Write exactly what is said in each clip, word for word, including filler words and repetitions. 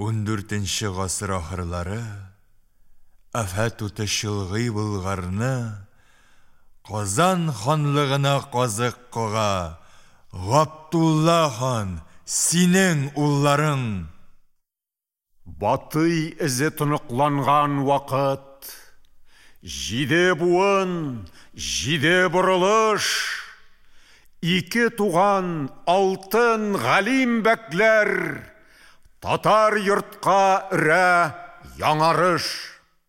он дүртенче гасыр ахырлары афат утышылгый булгарны Казан ханлыгына казык кага Габдулла хан, синең улларың. Батый эзе тыныкланган вакыт, җиде буын, җиде борылыш, ике туган алтын галим бәкләр, татар йортка өрә яңарыш.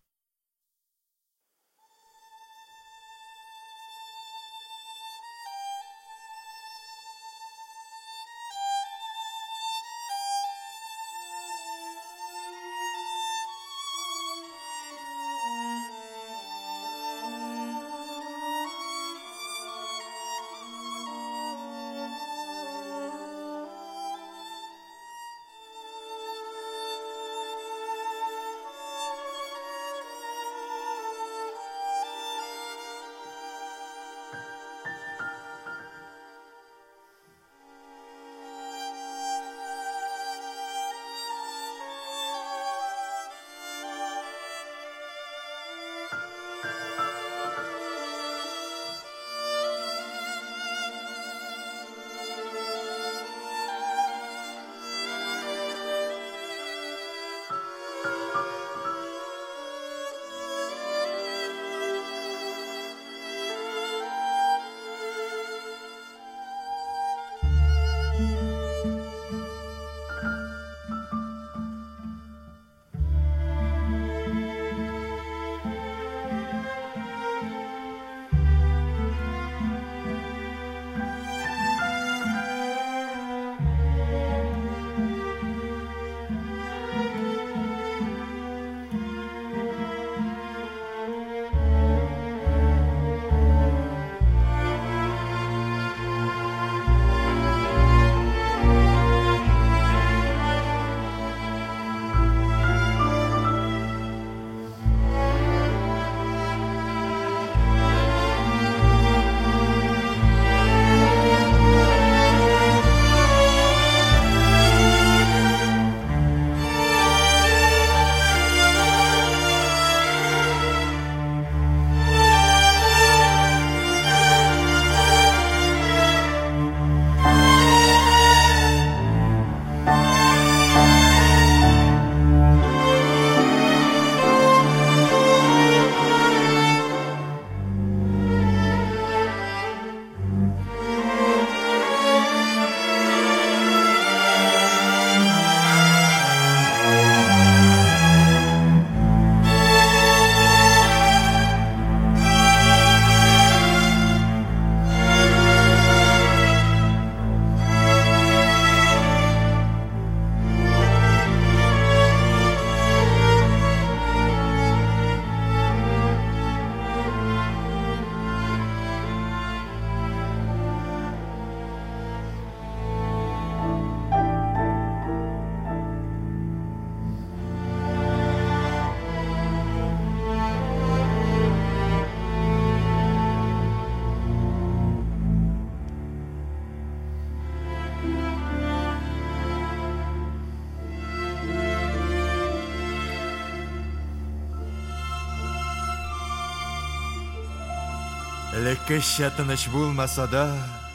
Элеккечә тыныч булмаса да,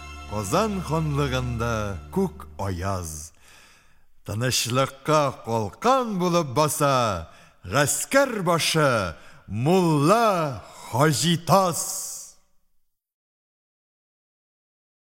Казан ханлыгында күк аяз. Тынычлыкка калкан булып баса гаскәр башы Мулла Хаҗитас.